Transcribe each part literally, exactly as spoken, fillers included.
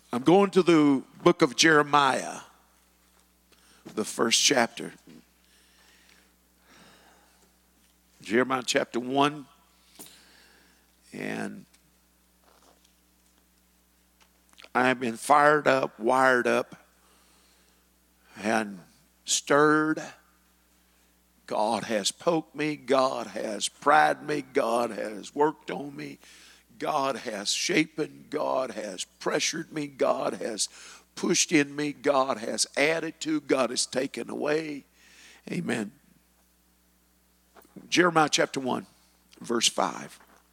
I'm going to the book of Jeremiah, the first chapter. Jeremiah chapter one. And I've been fired up, wired up, and stirred. God has poked me. God has pried me. God has worked on me. God has shapen. God has pressured me. God has pushed in me. God has added to. God has taken away. Amen. Jeremiah chapter one, verse five.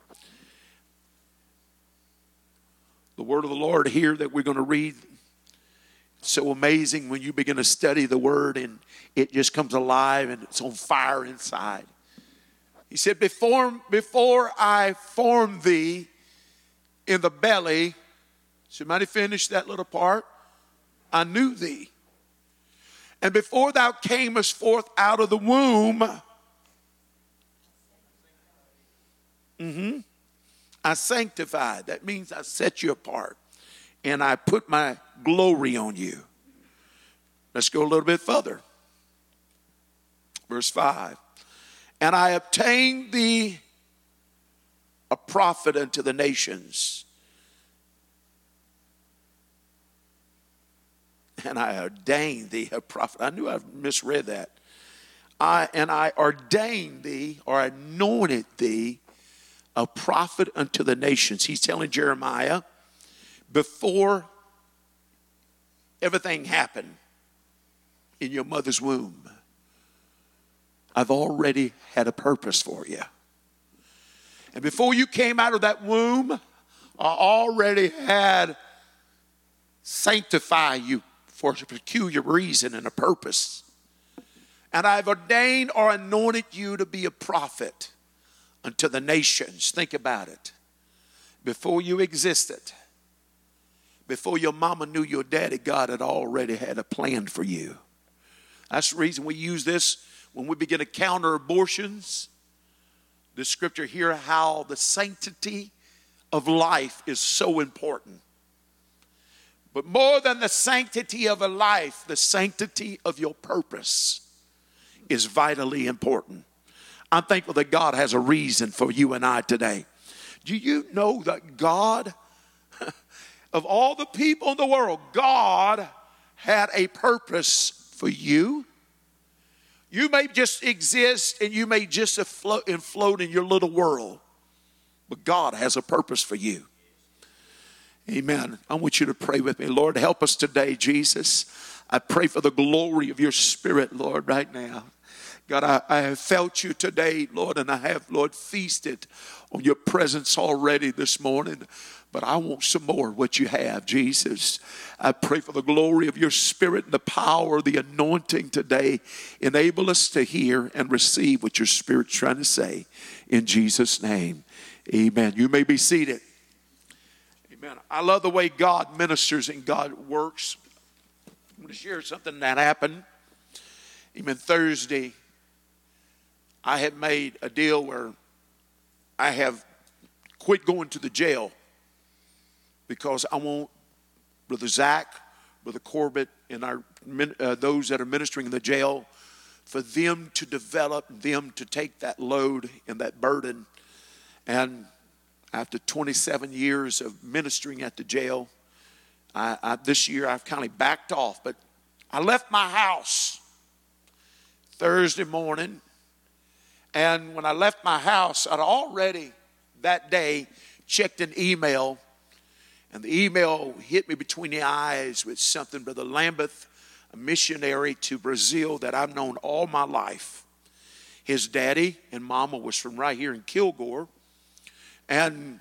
The word of the Lord here that we're going to read. It's so amazing when you begin to study the word and it just comes alive and it's on fire inside. He said, before, before I formed thee in the belly, somebody finish that little part, I knew thee. And before thou camest forth out of the womb, mm-hmm, I sanctified. That means I set you apart. And I put my glory on you. Let's go a little bit further. Verse five. And I obtained thee a prophet unto the nations. And I ordained thee a prophet. I knew I misread that. I and I ordained thee, or anointed thee, a prophet unto the nations. He's telling Jeremiah, before everything happened in your mother's womb, I've already had a purpose for you. And before you came out of that womb, I already had sanctified you for a peculiar reason and a purpose. And I've ordained or anointed you to be a prophet unto the nations. Think about it. Before you existed, before your mama knew your daddy, God had already had a plan for you. That's the reason we use this when we begin to counter abortions. The scripture here, how the sanctity of life is so important. But more than the sanctity of a life, the sanctity of your purpose is vitally important. I'm thankful that God has a reason for you and I today. Do you know that God, of all the people in the world, God had a purpose for you? You may just exist and you may just float and float in your little world, but God has a purpose for you. Amen. I want you to pray with me. Lord, help us today, Jesus. I pray for the glory of your Spirit, Lord, right now. God, I, I have felt you today, Lord, and I have, Lord, feasted on your presence already this morning. But I want some more of what you have, Jesus. I pray for the glory of your Spirit and the power of the anointing today. Enable us to hear and receive what your Spirit's trying to say. In Jesus' name, amen. You may be seated. Amen. I love the way God ministers and God works. I'm going to share something that happened. Amen. Thursday, I had made a deal where I have quit going to the jail because I want Brother Zach, Brother Corbett, and our uh, those that are ministering in the jail, for them to develop, them to take that load and that burden. And after twenty-seven years of ministering at the jail, I, I, this year I've kind of backed off. But I left my house Thursday morning. And when I left my house, I'd already that day checked an email. And the email hit me between the eyes with something. Brother Lambeth, a missionary to Brazil that I've known all my life. His daddy and mama was from right here in Kilgore. And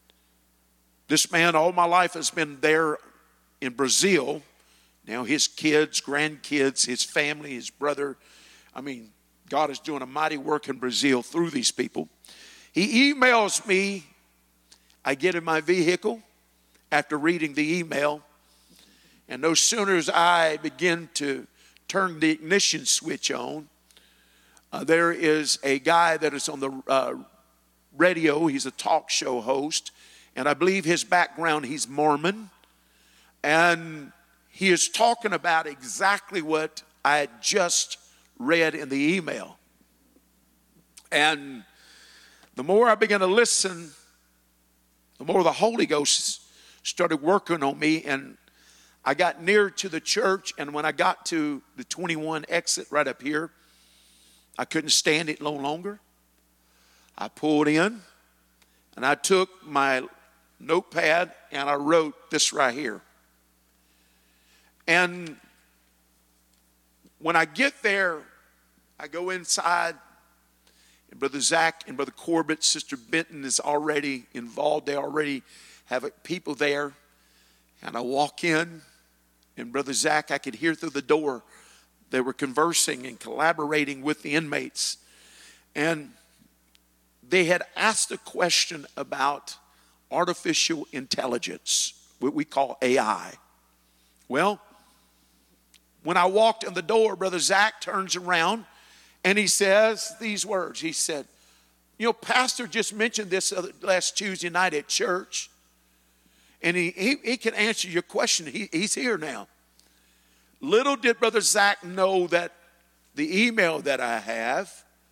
this man all my life has been there in Brazil. Now his kids, grandkids, his family, his brother. I mean, God is doing a mighty work in Brazil through these people. He emails me. I get in my vehicle after reading the email. And no sooner as I begin to turn the ignition switch on, uh, there is a guy that is on the uh, radio. He's a talk show host. And I believe his background, he's Mormon. And he is talking about exactly what I had just read in the email. And the more I began to listen, the more the Holy Ghost started working on me. And I got near to the church, and when I got to the twenty-one exit right up here, I couldn't stand it no longer. I pulled in, and I took my notepad, and I wrote this right here. And when I get there, I go inside, and Brother Zach and Brother Corbett, Sister Benton is already involved. They already have people there. And I walk in, and Brother Zach, I could hear through the door, they were conversing and collaborating with the inmates. And they had asked a question about artificial intelligence, what we call A I. Well, when I walked in the door, Brother Zach turns around and he says these words. He said, you know, Pastor just mentioned this last Tuesday night at church. And he, he, he can answer your question. He, he's here now. Little did Brother Zach know that the email that I have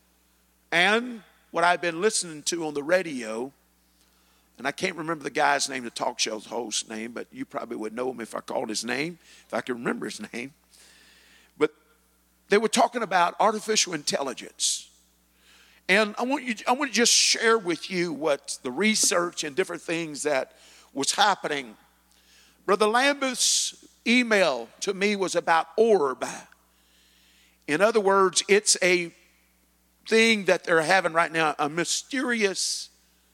and what I've been listening to on the radio, and I can't remember the guy's name, the talk show host's name, but you probably would know him if I called his name, if I could remember his name. But they were talking about artificial intelligence. And I want you, I want to just share with you what the research and different things that was happening. Brother Lambeth's email to me was about orb. In other words, it's a thing that they're having right now, a mysterious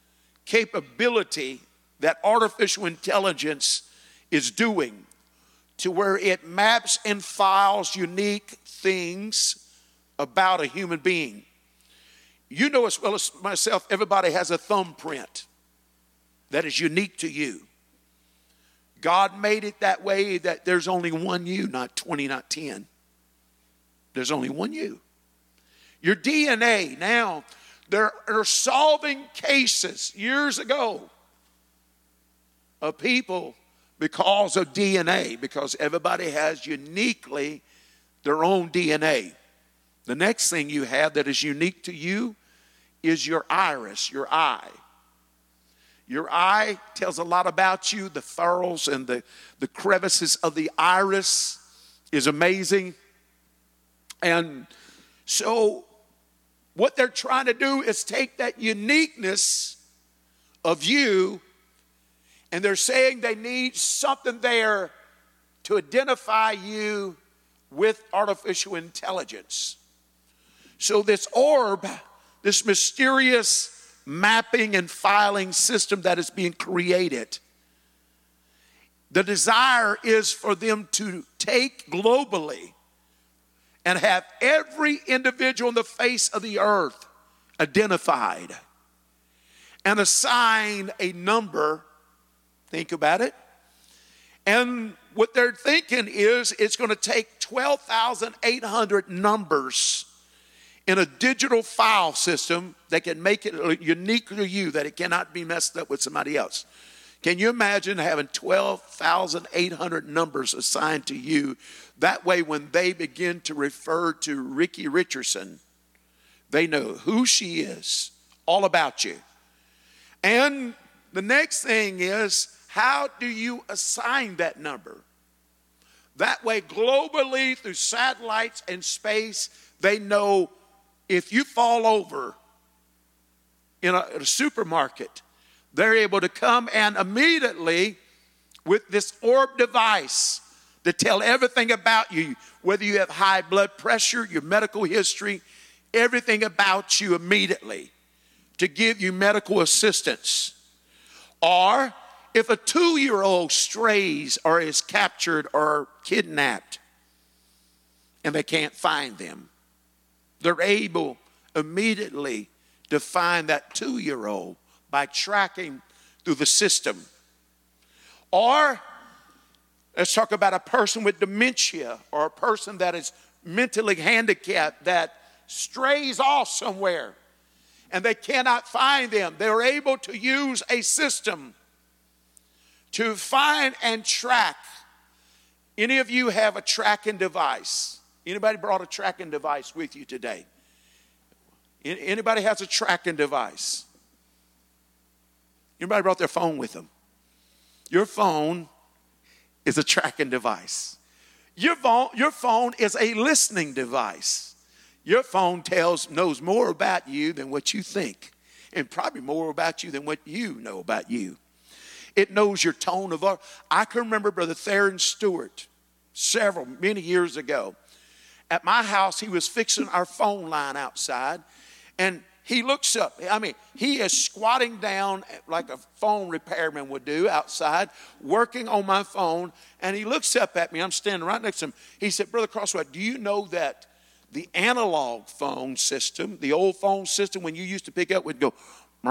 capability that artificial intelligence is doing, to where it maps and files unique things about a human being. You know as well as myself, everybody has a thumbprint that is unique to you. God made it that way that there's only one you, not twenty, not ten. There's only one you. Your D N A, now, they're, they're solving cases years ago of people because of D N A, because everybody has uniquely their own D N A. The next thing you have that is unique to you is your iris, your eye. Your eye tells a lot about you. The furrows and the, the crevices of the iris is amazing. And so what they're trying to do is take that uniqueness of you, and they're saying they need something there to identify you with artificial intelligence. So this orb, this mysterious mapping and filing system that is being created, the desire is for them to take globally and have every individual on the face of the earth identified and assign a number. Think about it. And what they're thinking is it's going to take twelve thousand eight hundred numbers in a digital file system that can make it unique to you, that it cannot be messed up with somebody else. Can you imagine having twelve thousand eight hundred numbers assigned to you? That way, when they begin to refer to Ricky Richardson, they know who she is, all about you. And the next thing is, how do you assign that number? That way, globally, through satellites and space, they know if you fall over in a, in a supermarket, they're able to come and immediately, with this orb device, to tell everything about you, whether you have high blood pressure, your medical history, everything about you immediately, to give you medical assistance. Or if a two-year-old strays or is captured or kidnapped and they can't find them, they're able immediately to find that two-year-old by tracking through the system. Or let's talk about a person with dementia or a person that is mentally handicapped that strays off somewhere and they cannot find them. They're able to use a system to find and track Any of you have a tracking device? Anybody brought a tracking device with you today? Anybody has a tracking device? Anybody brought their phone with them? Your phone is a tracking device. Your phone, your phone is a listening device. Your phone tells, knows more about you than what you think, and probably more about you than what you know about you. It knows your tone of voice. I can remember Brother Theron Stewart several, many years ago. At my house, he was fixing our phone line outside, and he looks up. I mean, he is squatting down like a phone repairman would do outside, working on my phone, and he looks up at me. I'm standing right next to him. He said, Brother Crosswhite, do you know that the analog phone system, the old phone system, when you used to pick up, would go,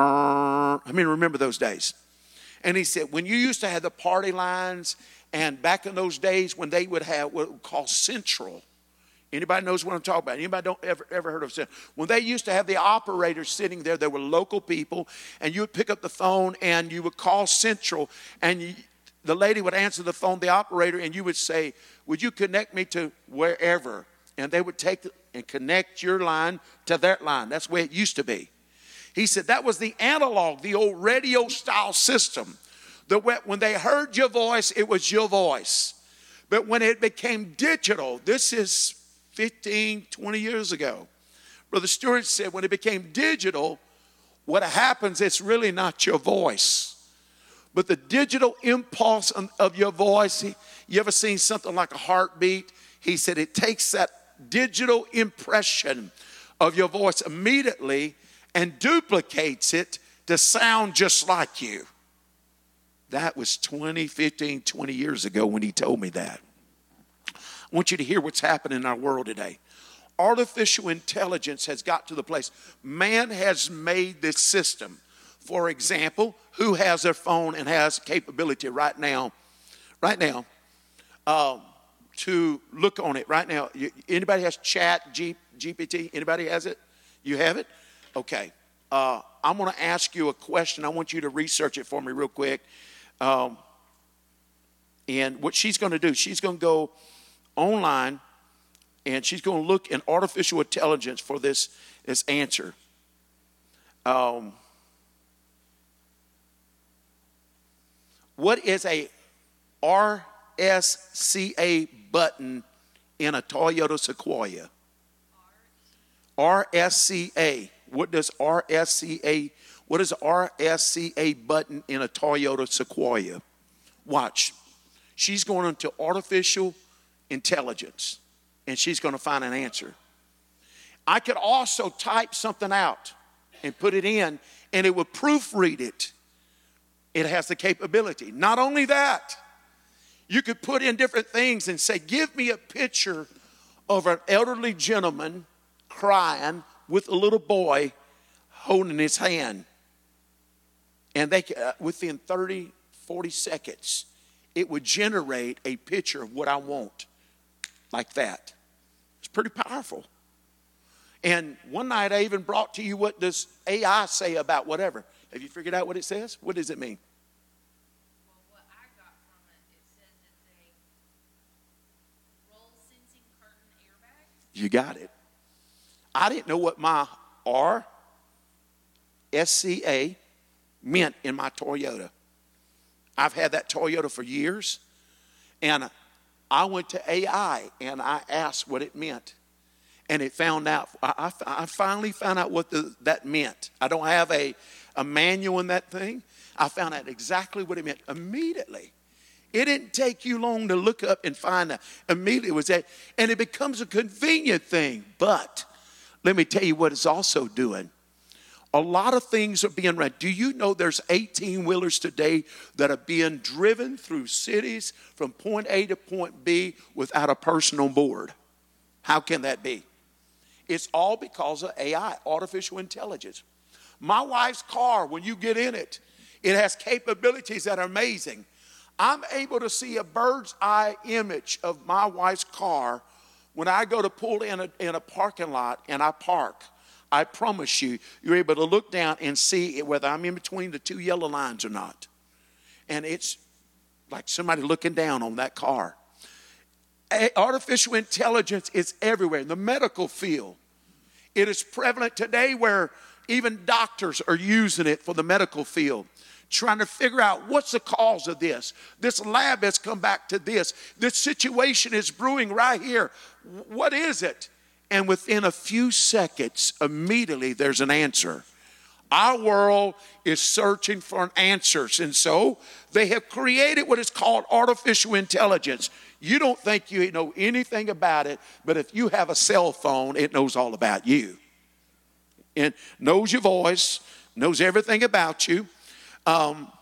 I mean, remember those days? And he said, when you used to have the party lines, and back in those days when they would have what we call Central. Anybody knows what I'm talking about? Anybody don't ever ever heard of Central? When they used to have the operators sitting there, there were local people, and you would pick up the phone and you would call Central, and you, the lady would answer the phone, the operator, and you would say, would you connect me to wherever? And they would take and connect your line to that line. That's the way it used to be. He said that was the analog, the old radio style system. That when they heard your voice, it was your voice. But when it became digital, this is fifteen, twenty years ago. Brother Stewart said when it became digital, what happens, it's really not your voice. But the digital impulse of your voice, you ever seen something like a heartbeat? He said it takes that digital impression of your voice immediately and duplicates it to sound just like you. That was twenty, fifteen, twenty years ago when he told me that. I want you to hear what's happening in our world today. Artificial intelligence has got to the place. Man has made this system. For example, who has their phone and has capability right now, right now, um, to look on it right now? Anybody has Chat G P T? Anybody has it? You have it? Okay. Uh, I'm going to ask you a question. I want you to research it for me real quick. Um, and what she's going to do, she's going to go online and she's going to look in artificial intelligence for this, this answer. Um, what is a R S C A button in a Toyota Sequoia? R S C A. What does R S C A, what is R S C A button in a Toyota Sequoia? Watch. She's going into artificial intelligence, and she's going to find an answer. I could also type something out and put it in, and it would proofread it. It has the capability. Not only that, you could put in different things and say, give me a picture of an elderly gentleman crying with a little boy holding his hand. And they uh, within thirty, forty seconds, it would generate a picture of what I want, like that. It's pretty powerful. And one night I even brought to you, what does A I say about whatever? Have you figured out what it says? What does it mean? Well, what I got from it, it says it's a roll sensing curtain airbag. You got it. I didn't know what my R S C A meant in my Toyota. I've had that Toyota for years, and I went to A I and I asked what it meant, and it found out. I, I, I finally found out what the, that meant. I don't have a, a manual in that thing. I found out exactly what it meant immediately. It didn't take you long to look up and find out. Immediately it was that, and it becomes a convenient thing, but let me tell you what it's also doing. A lot of things are being run. Do you know there's eighteen-wheelers today that are being driven through cities from point A to point B without a person on board? How can that be? It's all because of A I, artificial intelligence. My wife's car, when you get in it, it has capabilities that are amazing. I'm able to see a bird's eye image of my wife's car when I go to pull in a, in a parking lot and I park. I promise you, you're able to look down and see whether I'm in between the two yellow lines or not. And it's like somebody looking down on that car. A- artificial intelligence is everywhere in the medical field. It is prevalent today where even doctors are using it for the medical field, trying to figure out what's the cause of this. This lab has come back to this. This situation is brewing right here. What is it? And within a few seconds, immediately there's an answer. Our world is searching for answers. And so they have created what is called artificial intelligence. You don't think you know anything about it, but if you have a cell phone, it knows all about you. It knows your voice, knows everything about you. Um,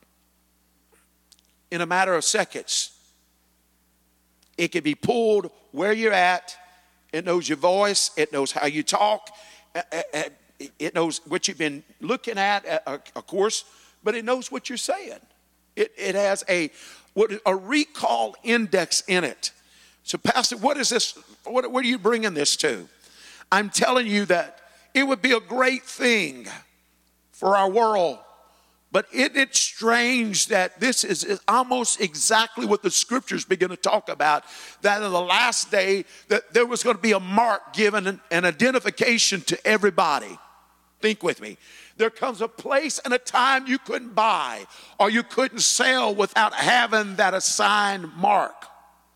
in a matter of seconds, it can be pulled where you're at. It knows your voice. It knows how you talk. It knows what you've been looking at, of course, but it knows what you're saying. It, it has a what a recall index in it. So, Pastor, what is this? What, what are you bringing this to? I'm telling you that it would be a great thing for our world. But isn't it strange that this is almost exactly what the scriptures begin to talk about, that in the last day that there was going to be a mark given, an, an identification to everybody. Think with me. There comes a place and a time you couldn't buy or you couldn't sell without having that assigned mark.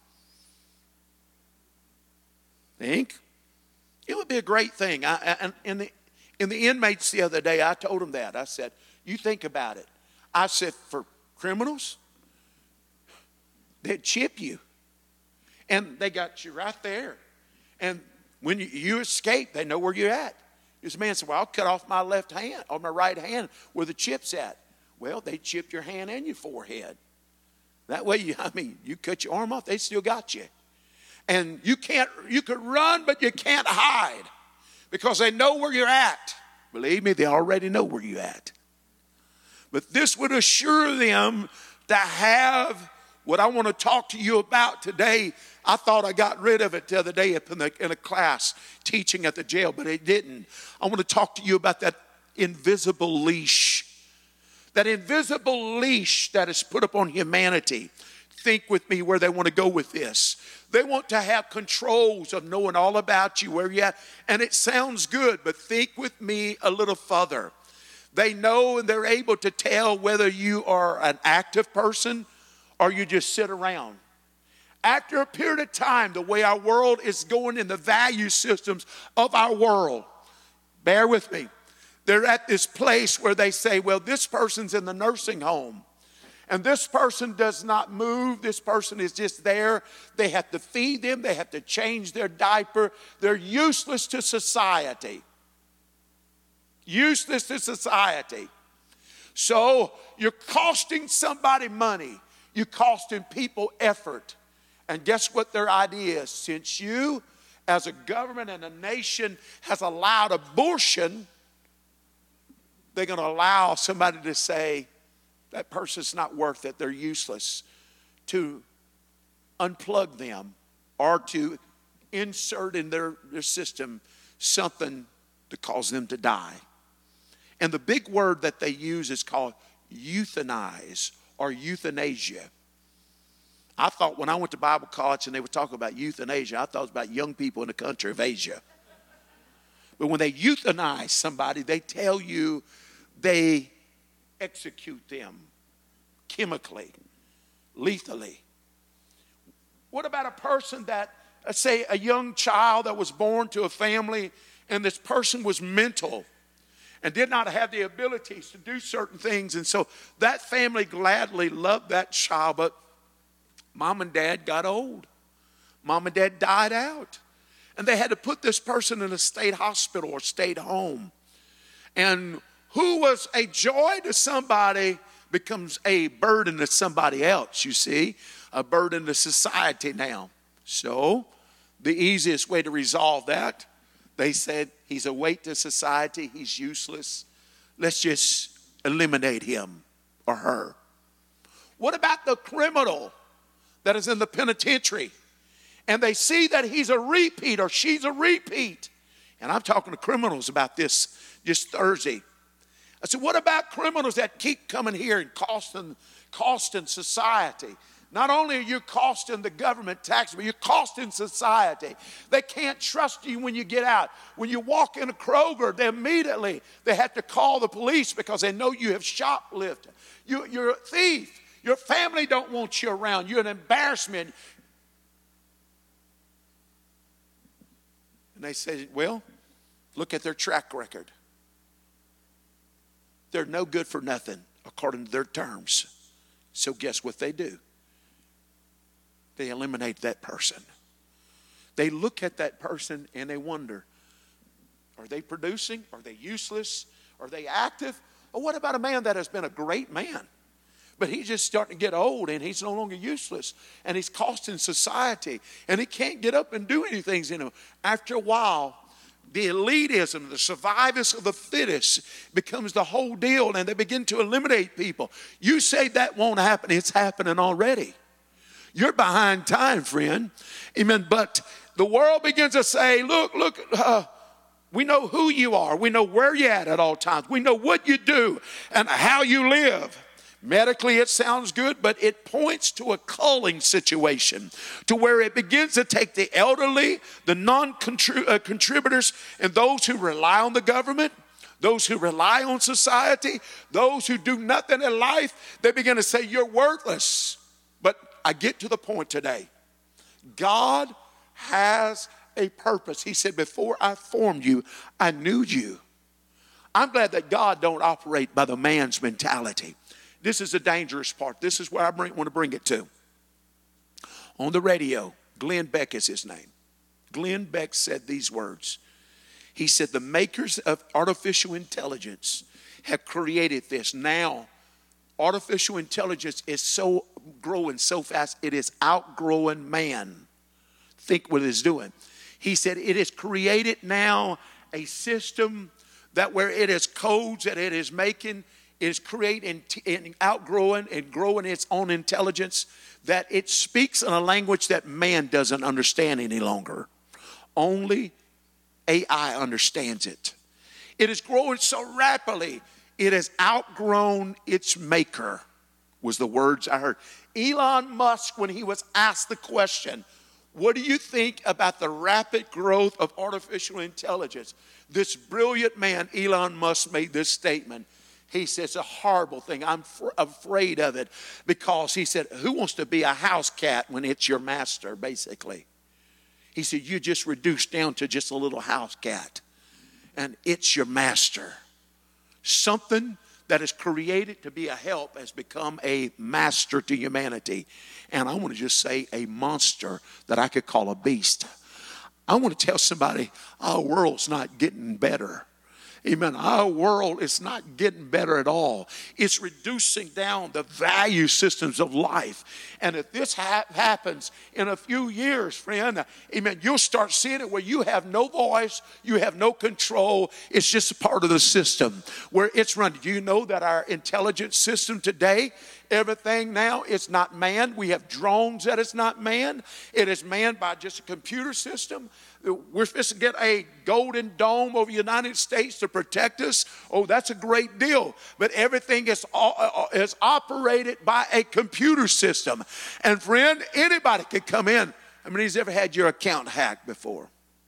Think? It would be a great thing. I, I, in, the, in the inmates the other day, I told them that. I said, you think about it. I said, for criminals, they'd chip you. And they got you right there. And when you, you escape, they know where you're at. This man said, well, I'll cut off my left hand or my right hand where the chip's at. Well, they chipped your hand and your forehead. That way, you, I mean, you cut your arm off, they still got you. And you can't, you could run, but you can't hide because they know where you're at. Believe me, they already know where you're at. But this would assure them to have what I want to talk to you about today. I thought I got rid of it the other day in, the, in a class teaching at the jail, but it didn't. I want to talk to you about that invisible leash. That invisible leash that is put upon humanity. Think with me where they want to go with this. They want to have controls of knowing all about you, where you're at. And it sounds good, but think with me a little further. They know and they're able to tell whether you are an active person or you just sit around. After a period of time, the way our world is going in the value systems of our world, bear with me, they're at this place where they say, well, this person's in the nursing home. And this person does not move. This person is just there. They have to feed them. They have to change their diaper. They're useless to society. Useless to society. So you're costing somebody money. You're costing people effort. And guess what their idea is? Since you, as a government and a nation, has allowed abortion, they're going to allow somebody to say, that person's not worth it, they're useless, to unplug them or to insert in their, their system something to cause them to die. And the big word that they use is called euthanize or euthanasia. I thought when I went to Bible college and they were talking about euthanasia, I thought it was about young people in the country of Asia. But when they euthanize somebody, they tell you they execute them chemically, lethally. What about a person that, let's say a young child that was born to a family and this person was mental and did not have the abilities to do certain things, and so that family gladly loved that child, but mom and dad got old. Mom and dad died out. And they had to put this person in a state hospital or state home. And who was a joy to somebody becomes a burden to somebody else, you see. A burden to society now. So the easiest way to resolve that, they said, he's a weight to society. He's useless. Let's just eliminate him or her. What about the criminal that is in the penitentiary? And they see that he's a repeat or she's a repeat. And I'm talking to criminals about this just Thursday. I said, what about criminals that keep coming here and costing, costing society? Not only are you costing the government tax, but you're costing society. They can't trust you when you get out. When you walk in a Kroger, they immediately they have to call the police because they know you have shoplifted. You, you're a thief. Your family don't want you around. You're an embarrassment. And they say, well, look at their track record. They're no good for nothing according to their terms. So guess what they do? They eliminate that person. They look at that person and they wonder, are they producing? Are they useless? Are they active? Or what about a man that has been a great man, but he's just starting to get old and he's no longer useless and he's costing society and he can't get up and do anything anymore. After a while, the elitism, the survivors of the fittest becomes the whole deal and they begin to eliminate people. You say that won't happen. It's happening already. You're behind time, friend. Amen. But the world begins to say, look, look, uh, we know who you are. We know where you're at at all times. We know what you do and how you live. Medically, it sounds good, but it points to a culling situation to where it begins to take the elderly, the non-contributors, and those who rely on the government, those who rely on society, those who do nothing in life. They begin to say, you're worthless. But I get to the point today. God has a purpose. He said, before I formed you, I knew you. I'm glad that God don't operate by the man's mentality. This is the dangerous part. This is where I bring, want to bring it to. On the radio, Glenn Beck is his name. Glenn Beck said these words. He said, the makers of artificial intelligence have created this. Now, artificial intelligence is so growing so fast, it is outgrowing man. Think what it is doing. He said, it has created now a system that where it is codes that it is making, is creating and outgrowing and growing its own intelligence, that it speaks in a language that man doesn't understand any longer. Only A I understands it. It is growing so rapidly, it has outgrown its maker, was the words I heard. Elon Musk, when he was asked the question, what do you think about the rapid growth of artificial intelligence? This brilliant man, Elon Musk, made this statement. He said, it's a horrible thing. I'm fr- afraid of it because he said, who wants to be a house cat when it's your master, basically? He said, you just reduced down to just a little house cat and it's your master. Something that is created to be a help has become a master to humanity. And I want to just say a monster that I could call a beast. I want to tell somebody our world's not getting better. Amen. Our world is not getting better at all. It's reducing down the value systems of life. And if this ha- happens in a few years, friend, amen, you'll start seeing it where you have no voice, you have no control. It's just a part of the system where it's run. Do you know that our intelligence system today, everything now, it's not manned. We have drones that it's not manned. It is manned by just a computer system. We're supposed to get a golden dome over the United States to protect us. Oh, that's a great deal. But everything is, is operated by a computer system. And friend, anybody could come in. I mean, who's ever had your account hacked before?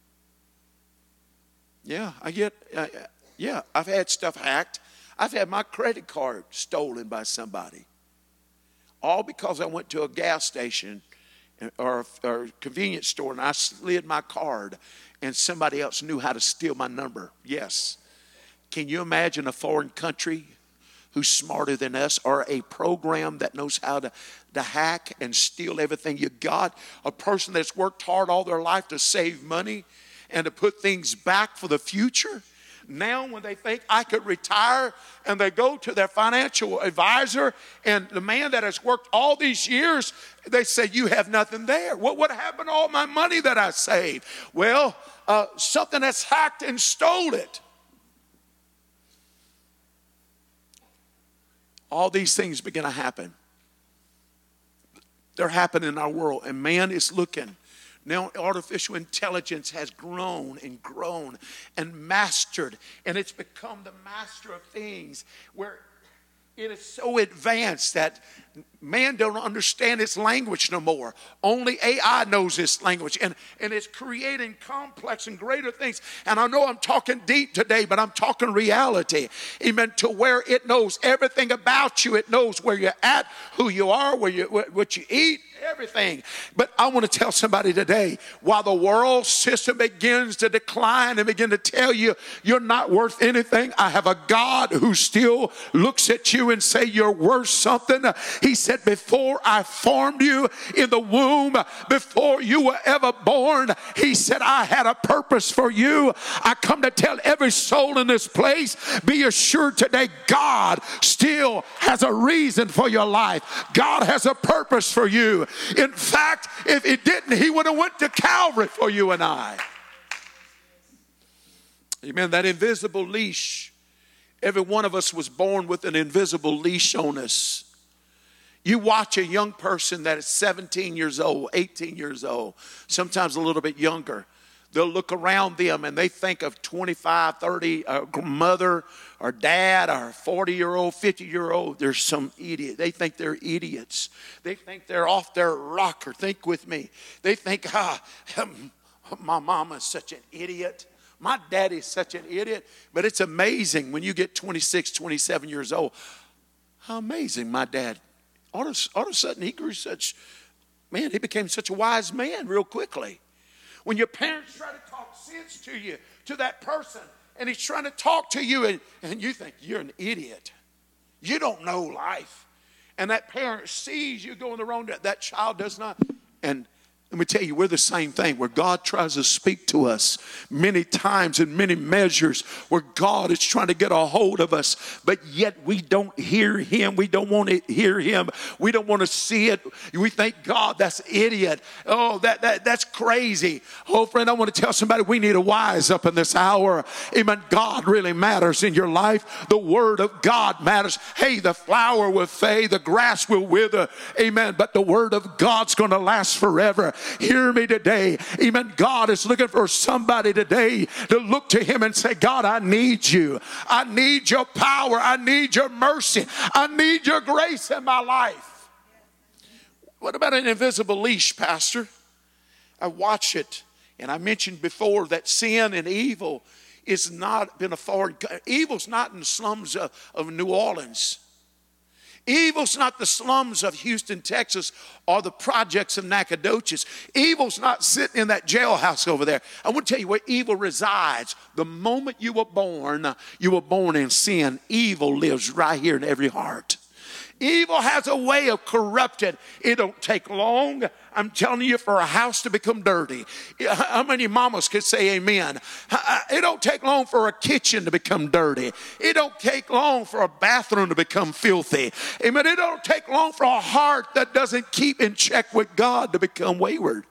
Yeah, I get, uh, yeah, I've had stuff hacked. I've had my credit card stolen by somebody. All because I went to a gas station or, or convenience store and I slid my card and somebody else knew how to steal my number. Yes. Can you imagine a foreign country who's smarter than us, or a program that knows how to, to hack and steal everything you got? A person that's worked hard all their life to save money and to put things back for the future. Now when they think I could retire and they go to their financial advisor and the man that has worked all these years, they say, you have nothing there. What would happen to all my money that I saved? Well, uh, something that's hacked and stole it. All these things begin to happen. They're happening in our world, and man is looking. Now artificial intelligence has grown and grown and mastered, and it's become the master of things where it is so advanced that man don't understand its language no more. Only A I knows its language, and, and it's creating complex and greater things. And I know I'm talking deep today, but I'm talking reality. Amen. To where it knows everything about you. It knows where you're at, who you are, where you, what you eat, everything. But I want to tell somebody today, while the world system begins to decline and begin to tell you you're not worth anything, I have a God who still looks at you and say you're worth something. He said, before I formed you in the womb, before you were ever born, he said, I had a purpose for you. I come to tell every soul in this place, be assured today, God still has a reason for your life. God has a purpose for you. In fact, if he didn't, he would have went to Calvary for you and I. Amen. That invisible leash. Every one of us was born with an invisible leash on us. You watch a young person that is seventeen years old, eighteen years old, sometimes a little bit younger. They'll look around them and they think of twenty-five, thirty, a mother or dad or forty-year-old, fifty-year-old. There's some idiot. They think they're idiots. They think they're off their rocker. Think with me. They think, ah, my mama's such an idiot. My daddy's such an idiot. But it's amazing when you get twenty-six, twenty-seven years old. How amazing my dad. All of, all of a sudden he grew such, man, he became such a wise man real quickly. When your parents try to talk sense to you, to that person, and he's trying to talk to you, and, and you think you're an idiot. You don't know life. And that parent sees you going the wrong direction. That child does not. And let me tell you, we're the same thing. Where God tries to speak to us many times in many measures, where God is trying to get a hold of us, but yet we don't hear him. We don't want to hear him. We don't want to see it. We think, God, that's idiot. Oh, that, that that's crazy. Oh, friend, I want to tell somebody we need to wise up in this hour. Amen. God really matters in your life. The word of God matters. Hey, the flower will fade, the grass will wither. Amen. But the word of God's going to last forever. Hear me today. Amen. God is looking for somebody today to look to him and say, God, I need you. I need your power. I need your mercy. I need your grace in my life. What about an invisible leash, Pastor? I watch it, and I mentioned before that sin and evil is not been a foreign. Evil's not in the slums of, of New Orleans. Evil's not the slums of Houston, Texas, or the projects of Nacogdoches. Evil's not sitting in that jailhouse over there. I want to tell you where evil resides. The moment you were born, you were born in sin. Evil lives right here in every heart. Evil has a way of corrupting. It don't take long. I'm telling you, for a house to become dirty. How many mamas could say amen? It don't take long for a kitchen to become dirty. It don't take long for a bathroom to become filthy. Amen. It don't take long for a heart that doesn't keep in check with God to become wayward.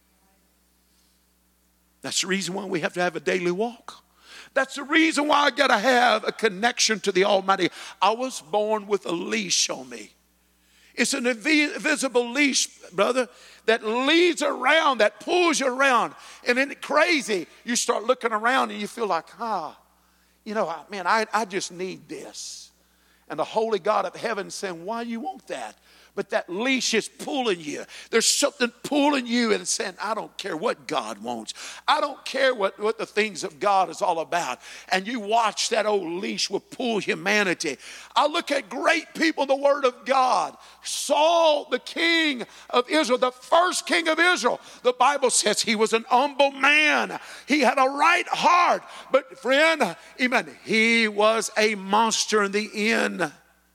That's the reason why we have to have a daily walk. That's the reason why I got to have a connection to the Almighty. I was born with a leash on me. It's an invisible leash, brother, that leads around, that pulls you around. And then crazy, you start looking around and you feel like, ah, you know, man, I, I just need this. And the holy God of heaven is saying, why do you want that? But that leash is pulling you. There's something pulling you and saying, I don't care what God wants. I don't care what, what the things of God is all about. And you watch that old leash will pull humanity. I look at great people in the Word of God. Saul, the king of Israel, the first king of Israel. The Bible says he was an humble man. He had a right heart. But friend, amen, he was a monster in the end.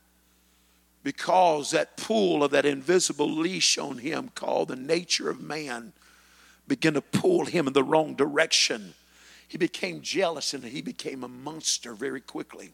Because that pull of that invisible leash on him called the nature of man began to pull him in the wrong direction. He became jealous and he became a monster very quickly.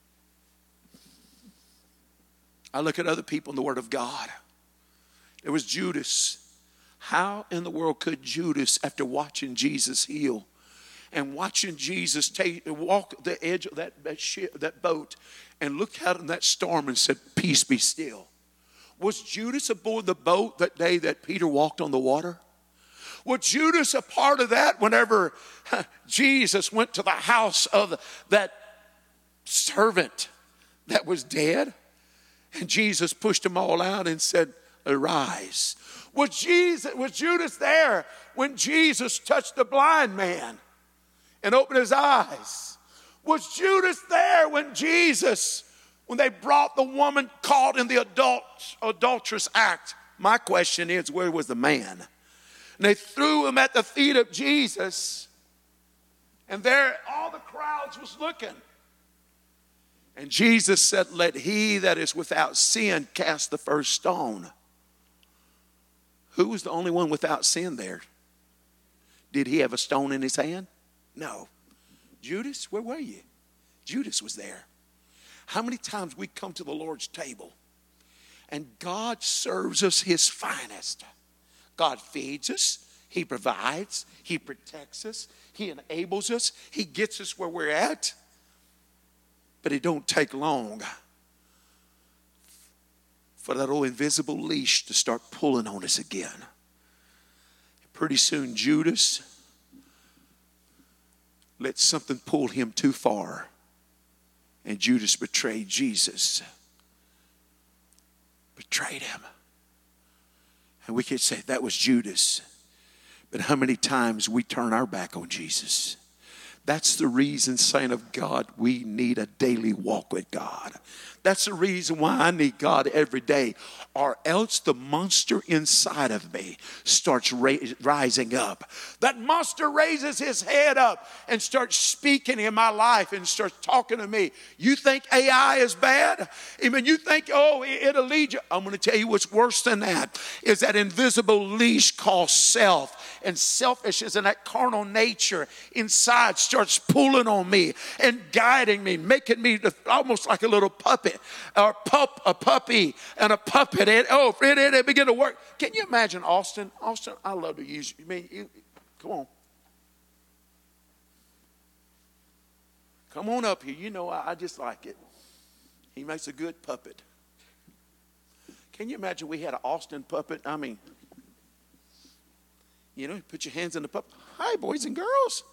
I look at other people in the Word of God. There was Judas. How in the world could Judas, after watching Jesus heal and watching Jesus take, walk the edge of that, that, ship, that boat and look out in that storm and said, peace be still. Was Judas aboard the boat that day that Peter walked on the water? Was Judas a part of that whenever Jesus went to the house of that servant that was dead? And Jesus pushed them all out and said, arise. Was Jesus, was Judas there when Jesus touched the blind man and opened his eyes? Was Judas there when Jesus, when they brought the woman caught in the adult, adulterous act? My question is, where was the man? And they threw him at the feet of Jesus. And there all the crowds was looking. And Jesus said, let he that is without sin cast the first stone. Who was the only one without sin there? Did he have a stone in his hand? No. Judas, where were you? Judas was there. How many times we come to the Lord's table and God serves us his finest? God feeds us. He provides. He protects us. He enables us. He gets us where we're at. But it don't take long for that old invisible leash to start pulling on us again. Pretty soon Judas let something pull him too far. And Judas betrayed Jesus. Betrayed him. And we could say that was Judas. But how many times we turn our back on Jesus? That's the reason, saint of God, we need a daily walk with God. That's the reason why I need God every day. Or else the monster inside of me starts ra- rising up. That monster raises his head up and starts speaking in my life and starts talking to me. You think A I is bad? I mean, you think, oh, it'll lead you. I'm going to tell you what's worse than that is that invisible leash called self. And selfishness and that carnal nature inside starts pulling on me and guiding me, making me almost like a little puppet or pup, a puppy and a puppet. And oh, it, it, it begin to work. Can you imagine Austin? Austin, I love to use you. I mean, you, come on. Come on up here. You know, I, I just like it. He makes a good puppet. Can you imagine we had an Austin puppet? I mean, you know, put your hands in the puppet. Hi, boys and girls.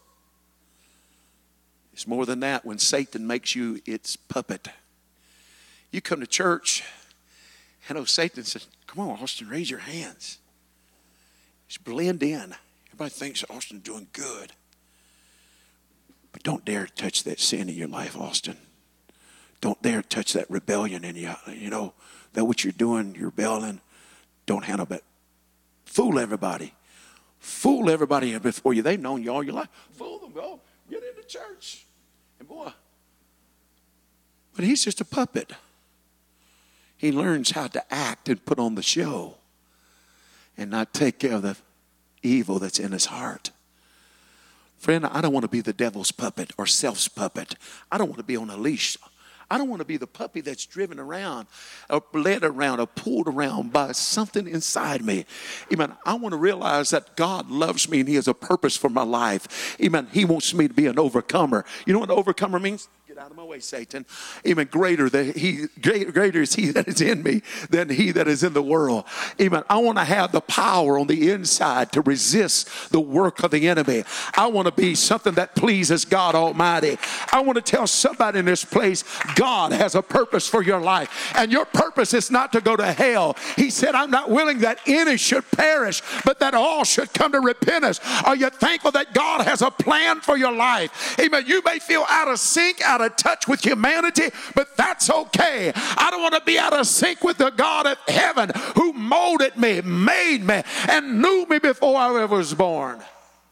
It's more than that when Satan makes you its puppet. You come to church, and oh, Satan says, come on, Austin, raise your hands. Just blend in. Everybody thinks Austin's doing good. But don't dare touch that sin in your life, Austin. Don't dare touch that rebellion in you. You know, that what you're doing, you're rebelling. Don't handle that. Fool everybody. Fool everybody before you. They've known you all your life. Fool them. Go get into church. And boy, but he's just a puppet. He learns how to act and put on the show and not take care of the evil that's in his heart. Friend, I don't want to be the devil's puppet or self's puppet. I don't want to be on a leash. I don't want to be the puppy that's driven around or led around or pulled around by something inside me. Amen. I want to realize that God loves me and he has a purpose for my life. Amen. He wants me to be an overcomer. You know what an overcomer means? Get out of my way, Satan. Amen. Greater, than he, greater is he that is in me than he that is in the world. Amen. I want to have the power on the inside to resist the work of the enemy. I want to be something that pleases God Almighty. I want to tell somebody in this place, God has a purpose for your life. And your purpose is not to go to hell. He said, I'm not willing that any should perish, but that all should come to repentance. Are you thankful that God has a plan for your life? Amen. You may feel out of sync, out of touch with humanity, but that's okay. I don't want to be out of sync with the God of heaven who molded me, made me, and knew me before I ever was born.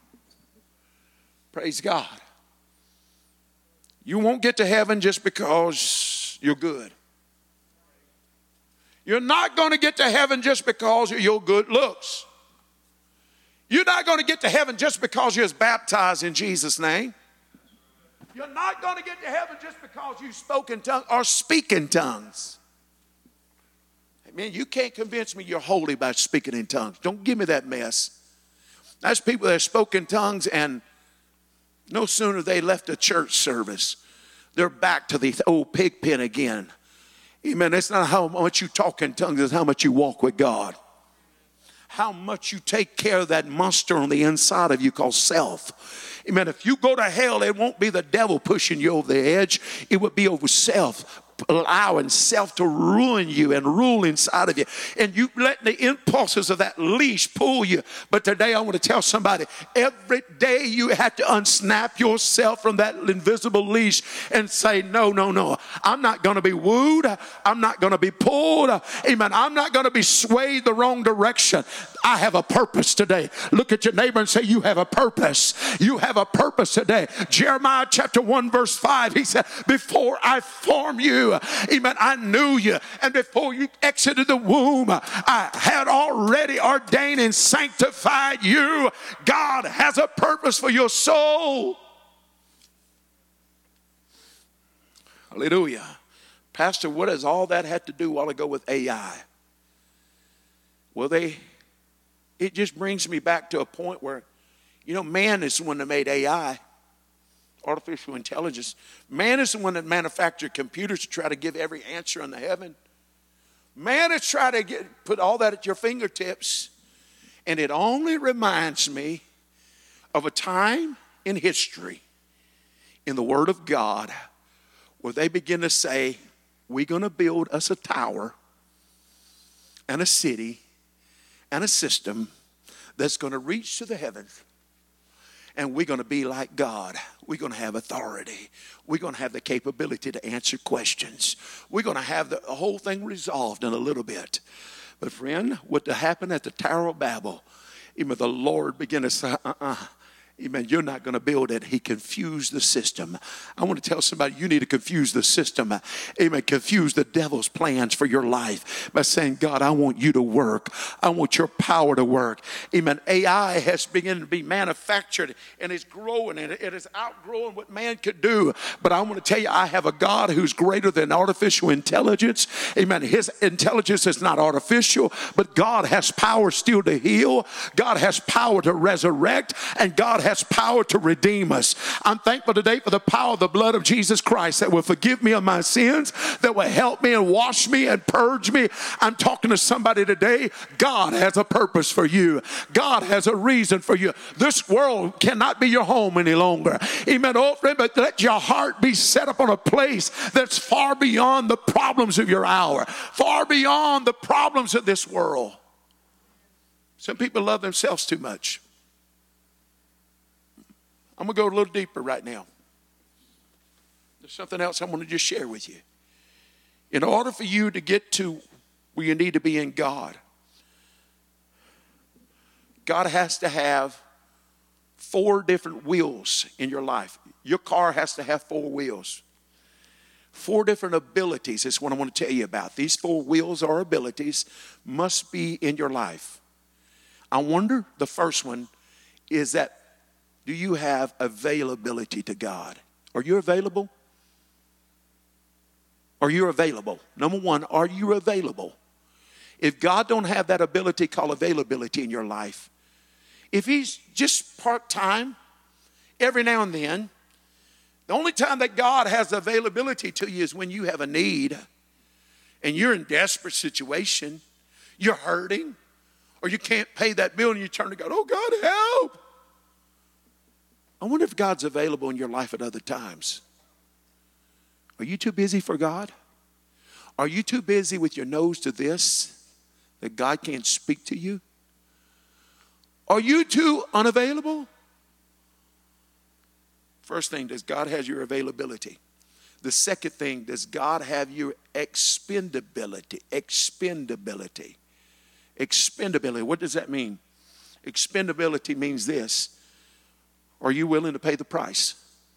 Praise God. You won't get to heaven just because you're good. You're not going to get to heaven just because of your good looks. You're not going to get to heaven just because you're baptized in Jesus' name. You're not going to get to heaven just because you spoke in tongues or speak in tongues. Man, you can't convince me you're holy by speaking in tongues. Don't give me that mess. That's people that spoke in tongues and no sooner they left a church service, they're back to the old pig pen again. Amen. It's not how much you talk in tongues, it's how much you walk with God. How much you take care of that monster on the inside of you called self. Amen. If you go to hell, it won't be the devil pushing you over the edge. It would be over self. allowing self to ruin you and rule inside of you. And you let the impulses of that leash pull you. But today I want to tell somebody, every day you have to unsnap yourself from that invisible leash and say, no, no, no. I'm not going to be wooed. I'm not going to be pulled. Amen. I'm not going to be swayed the wrong direction. I have a purpose today. Look at your neighbor and say, you have a purpose. You have a purpose today. Jeremiah chapter one verse five, he said, before I formed you, amen, I knew you. And before you exited the womb, I had already ordained and sanctified you. God has a purpose for your soul. Hallelujah. Pastor, what does all that had to do a while ago with A I? Well, they, it just brings me back to a point where, you know, man is the one that made A I, artificial intelligence. Man is the one that manufactured computers to try to give every answer in the heaven. Man is trying to get, put all that at your fingertips. And it only reminds me of a time in history in the Word of God where they begin to say, we're going to build us a tower and a city and a system that's going to reach to the heavens. And we're going to be like God. We're going to have authority. We're going to have the capability to answer questions. We're going to have the whole thing resolved in a little bit. But friend, what happened at the Tower of Babel, even the Lord began to say, uh-uh. Amen. You're not going to build it. He confused the system. I want to tell somebody you need to confuse the system. Amen. Confuse the devil's plans for your life by saying, God, I want you to work. I want your power to work. Amen. A I has begun to be manufactured and it's growing and it is outgrowing what man could do. But I want to tell you, I have a God who's greater than artificial intelligence. Amen. His intelligence is not artificial, but God has power still to heal. God has power to resurrect, and God has power to redeem us. I'm thankful today for the power of the blood of Jesus Christ that will forgive me of my sins, that will help me and wash me and purge me. I'm talking to somebody today. God has a purpose for you. God has a reason for you. This world cannot be your home any longer. Amen. Oh, friend, but let your heart be set up on a place that's far beyond the problems of your hour, far beyond the problems of this world. Some people love themselves too much. I'm going to go a little deeper right now. There's something else I want to just share with you. In order for you to get to where you need to be in God, God has to have four different wheels in your life. Your car has to have four wheels. Four different abilities is what I want to tell you about. These four wheels or abilities must be in your life. I wonder, the first one is that, do you have availability to God? Are you available? Are you available? Number one, are you available? If God don't have that ability called availability in your life, if he's just part-time, every now and then, the only time that God has availability to you is when you have a need and you're in desperate situation, you're hurting, or you can't pay that bill and you turn to God, oh God, help. I wonder if God's available in your life at other times. Are you too busy for God? Are you too busy with your nose to this that God can't speak to you? Are you too unavailable? First thing, does God have your availability? The second thing, does God have your expendability? Expendability. Expendability. What does that mean? Expendability means this. Are you willing to pay the price?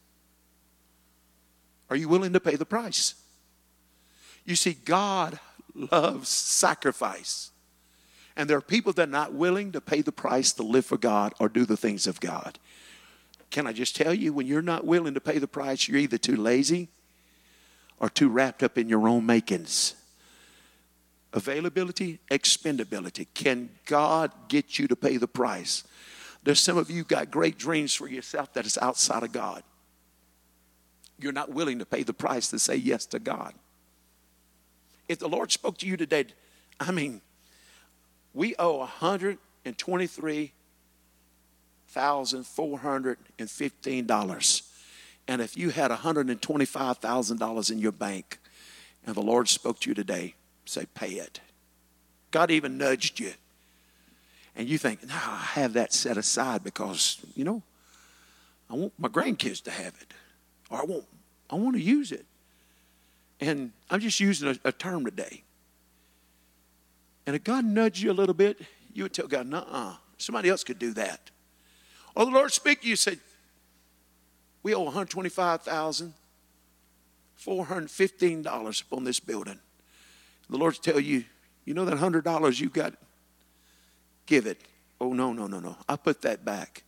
Are you willing to pay the price? You see, God loves sacrifice. And there are people that are not willing to pay the price to live for God or do the things of God. Can I just tell you, when you're not willing to pay the price, you're either too lazy or too wrapped up in your own makings. Availability, expendability. Can God get you to pay the price? There's some of you got great dreams for yourself that is outside of God. You're not willing to pay the price to say yes to God. If the Lord spoke to you today, I mean, we owe one hundred twenty-three thousand four hundred fifteen dollars. And if you had one hundred twenty-five thousand dollars in your bank, and the Lord spoke to you today, say, pay it. God even nudged you. And you think, no, I have that set aside because, you know, I want my grandkids to have it. Or I want, I want to use it. And I'm just using a, a term today. And if God nudged you a little bit, you would tell God, nuh-uh, somebody else could do that. Or the Lord speak to you and said, we owe one hundred twenty-five thousand four hundred fifteen dollars upon this building. The Lord tell you, you know that one hundred dollars you got? Give it. Oh, no, no, no, no. I put that back.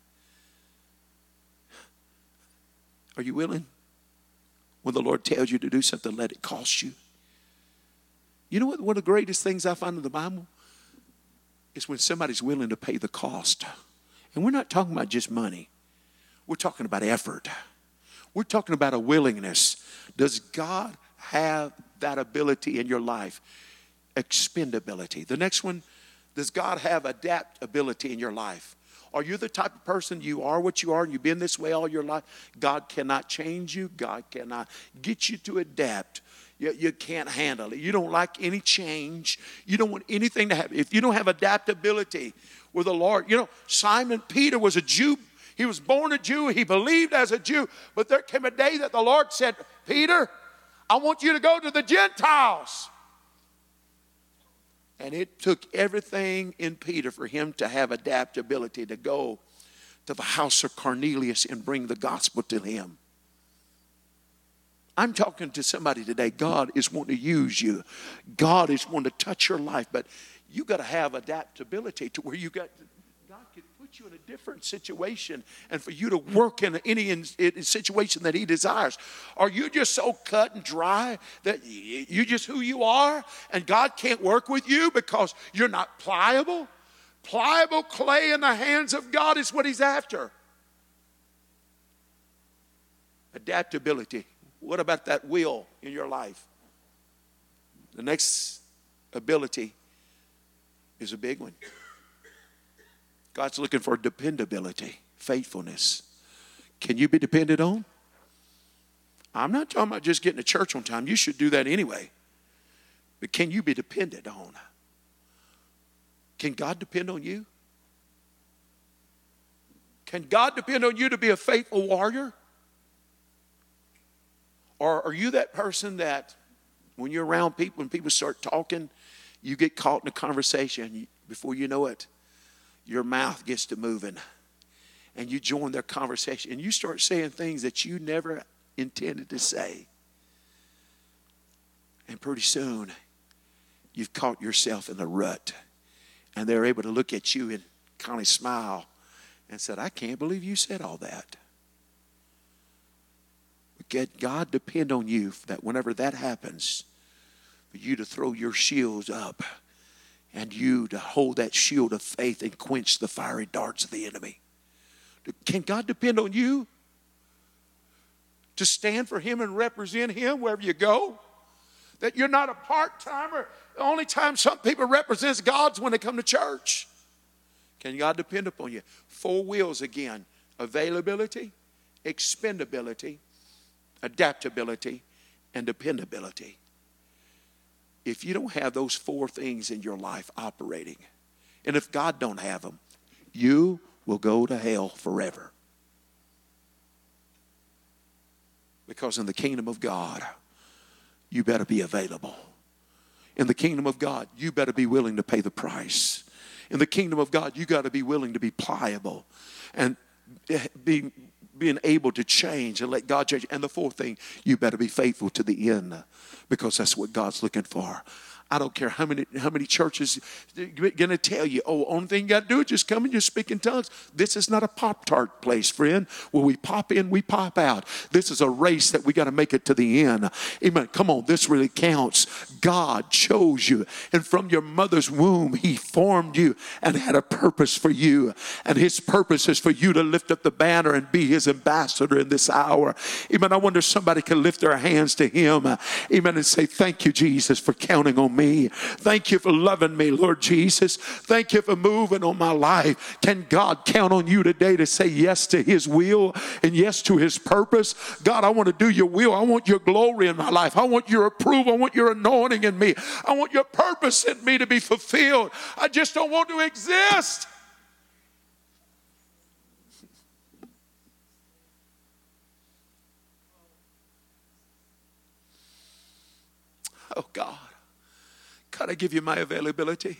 Are you willing? When the Lord tells you to do something, let it cost you. You know what? One of the greatest things I find in the Bible is when somebody's willing to pay the cost. And we're not talking about just money. We're talking about effort. We're talking about a willingness. Does God have that ability in your life? Expendability. The next one, does God have adaptability in your life? Are you the type of person, you are what you are and you've been this way all your life? God cannot change you. God cannot get you to adapt. You, you can't handle it. You don't like any change. You don't want anything to happen. If you don't have adaptability with the Lord, you know, Simon Peter was a Jew. He was born a Jew. He believed as a Jew. But there came a day that the Lord said, Peter, I want you to go to the Gentiles. And it took everything in Peter for him to have adaptability to go to the house of Cornelius and bring the gospel to him. I'm talking to somebody today. God is wanting to use you. God is wanting to touch your life. But you got to have adaptability to where you got to, God can put you in a different situation and for you to work in any in, in situation that he desires. Are you just so cut and dry that you just who you are and God can't work with you because you're not pliable? Pliable clay in the hands of God is what he's after. Adaptability. What about that will in your life? The next ability is a big one. God's looking for dependability, faithfulness. Can you be depended on? I'm not talking about just getting to church on time. You should do that anyway. But can you be depended on? Can God depend on you? Can God depend on you to be a faithful warrior? Or are you that person that when you're around people and people start talking, you get caught in a conversation. Before you know it, your mouth gets to moving. And you join their conversation. And you start saying things that you never intended to say. And pretty soon, you've caught yourself in a rut. And they're able to look at you and kind of smile and said, I can't believe you said all that. Get God depend on you that whenever that happens, for you to throw your shields up and you to hold that shield of faith and quench the fiery darts of the enemy. Can God depend on you to stand for him and represent him wherever you go? That you're not a part-timer. The only time some people represent God's when they come to church. Can God depend upon you? Four wheels again. Availability, expendability, adaptability, and dependability. If you don't have those four things in your life operating, and if God don't have them, you will go to hell forever. Because in the kingdom of God, you better be available. In the kingdom of God, you better be willing to pay the price. In the kingdom of God, you got to be willing to be pliable and be being able to change and let God change. And the fourth thing, you better be faithful to the end because that's what God's looking for. I don't care how many how many churches are going to tell you, oh, only thing you got to do is just come and just speak in tongues. This is not a Pop-Tart place, friend. Where we pop in, we pop out. This is a race that we got to make it to the end. Amen. Come on, this really counts. God chose you. And from your mother's womb, he formed you and had a purpose for you. And his purpose is for you to lift up the banner and be his ambassador in this hour. Amen. I wonder if somebody can lift their hands to him. Amen. And say, thank you, Jesus, for counting on me. me. Thank you for loving me, Lord Jesus. Thank you for moving on my life. Can God count on you today to say yes to his will and yes to his purpose? God, I want to do your will. I want your glory in my life. I want your approval. I want your anointing in me. I want your purpose in me to be fulfilled. I just don't want to exist. Oh, God. God, I give you my availability.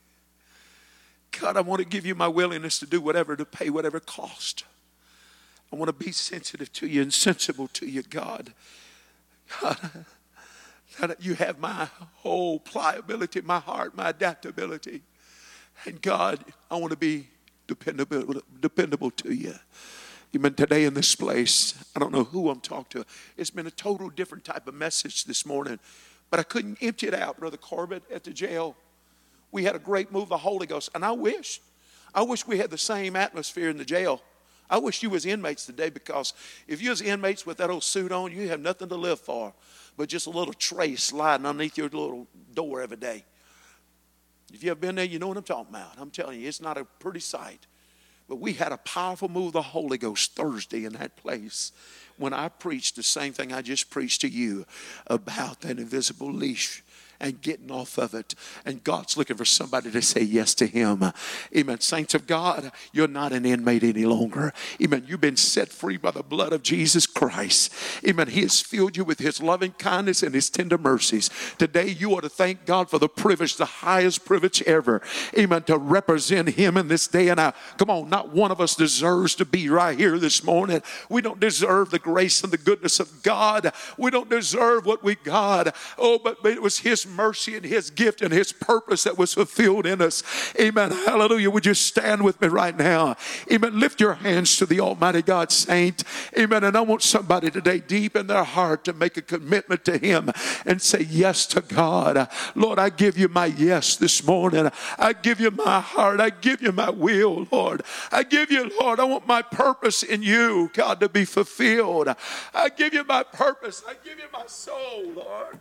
God, I want to give you my willingness to do whatever, to pay whatever cost. I want to be sensitive to you and sensible to you, God. God, God, you have my whole pliability, my heart, my adaptability. And God, I want to be dependable, dependable to you. Even today in this place, I don't know who I'm talking to. It's been a total different type of message this morning. But I couldn't empty it out, Brother Corbett, at the jail. We had a great move of the Holy Ghost. And I wish, I wish we had the same atmosphere in the jail. I wish you was inmates today, because if you was inmates with that old suit on, you have nothing to live for but just a little tray sliding underneath your little door every day. If you ever been there, you know what I'm talking about. I'm telling you, it's not a pretty sight. But we had a powerful move of the Holy Ghost Thursday in that place when I preached the same thing I just preached to you about that invisible leash and getting off of it. And God's looking for somebody to say yes to him. Amen. Saints of God, you're not an inmate any longer. Amen. You've been set free by the blood of Jesus Christ. Amen. He has filled you with his loving kindness and his tender mercies. Today you ought to thank God for the privilege, the highest privilege ever. Amen. To represent him in this day and hour. Come on, not one of us deserves to be right here this morning. We don't deserve the grace and the goodness of God. We don't deserve what we got. Oh, but, but it was his mercy and his gift and his purpose that was fulfilled in us. Amen. Hallelujah. Would you stand with me right now? Amen. Lift your hands to the Almighty God, saint. Amen. And I want somebody today deep in their heart to make a commitment to him and say yes to God. Lord, I give you my yes this morning. I give you my heart. I give you my will, Lord. I give you, Lord, I want my purpose in you, God, to be fulfilled. I give you my purpose. I give you my soul, Lord.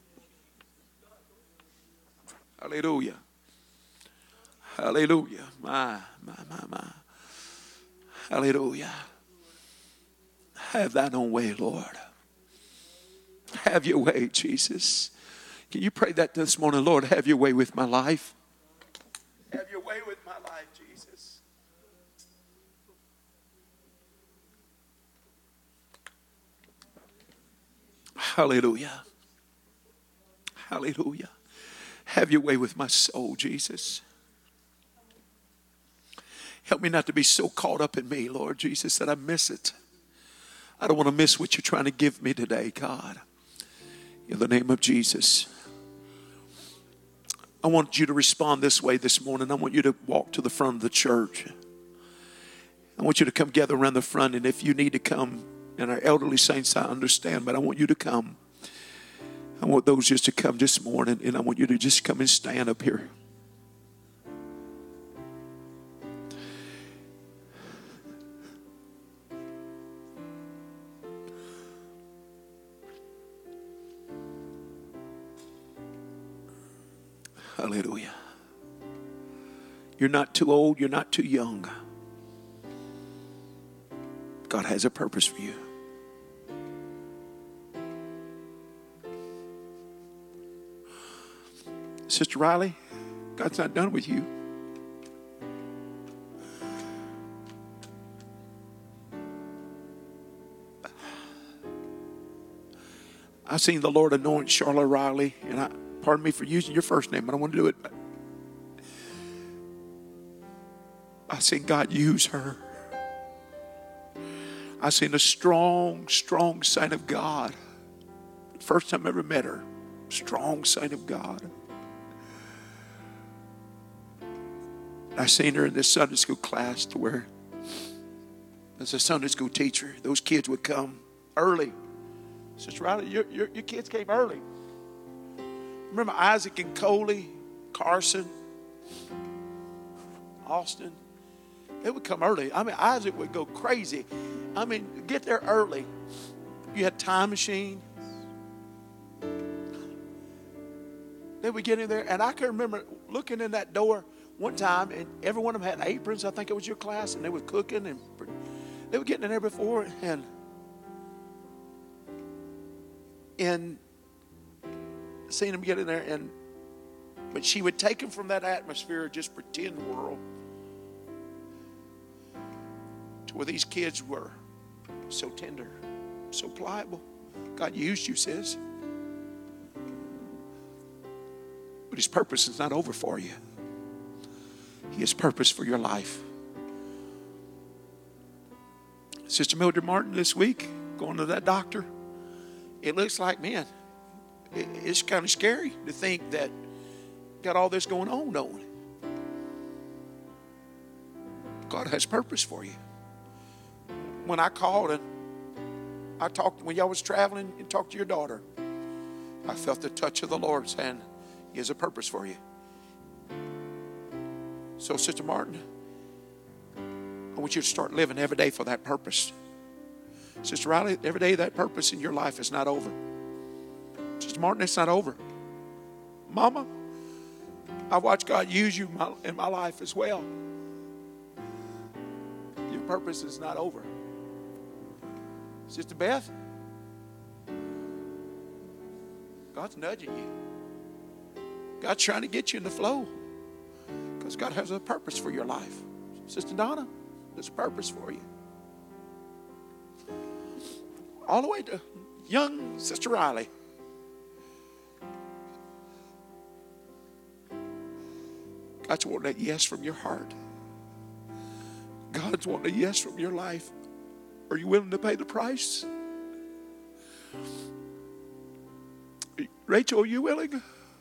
Hallelujah. Hallelujah. My, my, my, my. Hallelujah. Have thine own way, Lord. Have your way, Jesus. Can you pray that this morning? Lord, have your way with my life. Have your way with my life, Jesus. Hallelujah. Hallelujah. Have your way with my soul, Jesus. Help me not to be so caught up in me, Lord Jesus, that I miss it. I don't want to miss what you're trying to give me today, God. In the name of Jesus. I want you to respond this way this morning. I want you to walk to the front of the church. I want you to come gather around the front. And if you need to come, and our elderly saints, I understand, but I want you to come. I want those just to come this morning, and I want you to just come and stand up here. Hallelujah. You're not too old. You're not too young. God has a purpose for you. Sister Riley, God's not done with you. I've seen the Lord anoint Charlotte Riley, and I, pardon me for using your first name, but I want to do it. I've seen God use her. I've seen a strong, strong saint of God. First time I ever met her, strong saint of God. I seen her in this Sunday school class to where, as a Sunday school teacher, those kids would come early. Sister Riley, your, your, your kids came early. Remember Isaac and Coley, Carson, Austin? They would come early. I mean, Isaac would go crazy. I mean, get there early. You had time machine. They would get in there, and I can remember looking in that door one time, and every one of them had aprons. I think it was your class, and they were cooking, and they were getting in there before, and and seeing them get in there, and but she would take them from that atmosphere, just pretend world, to where these kids were so tender, so pliable. God used you, sis. But his purpose is not over for you. He has purpose for your life. Sister Mildred Martin this week, going to that doctor. It looks like, man, it's kind of scary to think that got all this going on, don't it? God has purpose for you. When I called and I talked, when y'all was traveling and talked to your daughter, I felt the touch of the Lord saying, he has a purpose for you. So, Sister Martin, I want you to start living every day for that purpose. Sister Riley, every day that purpose in your life is not over. Sister Martin, it's not over. Mama, I've watched God use you in my life as well. Your purpose is not over. Sister Beth, God's nudging you. God's trying to get you in the flow because God has a purpose for your life. Sister Donna, there's a purpose for you. All the way to young Sister Riley. God's wanting a yes from your heart. God's wanting a yes from your life. Are you willing to pay the price? Rachel, are you willing?